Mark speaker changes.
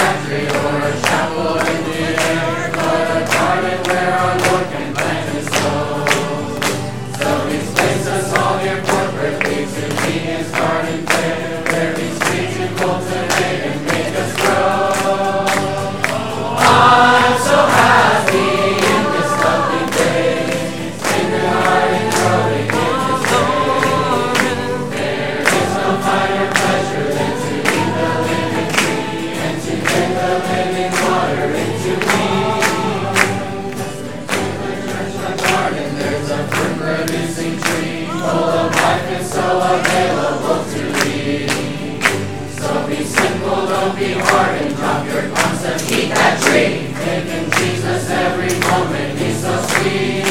Speaker 1: factory or a chapel in the air, but a garden where our Lord can plant his soul. So he's placed us all here corporately to be his garden there, where he's free to cultivate and make us grow. I'm so happy in this lovely day, singing high and growing in his way. There is no higher pleasure than to eat the living tree and to get the living water into me. In the garden there's a fruit-producing tree, full of life and so available to eat. So be simple, don't be hard, and drop your concept, eat that tree. Making Jesus every moment, he's so sweet.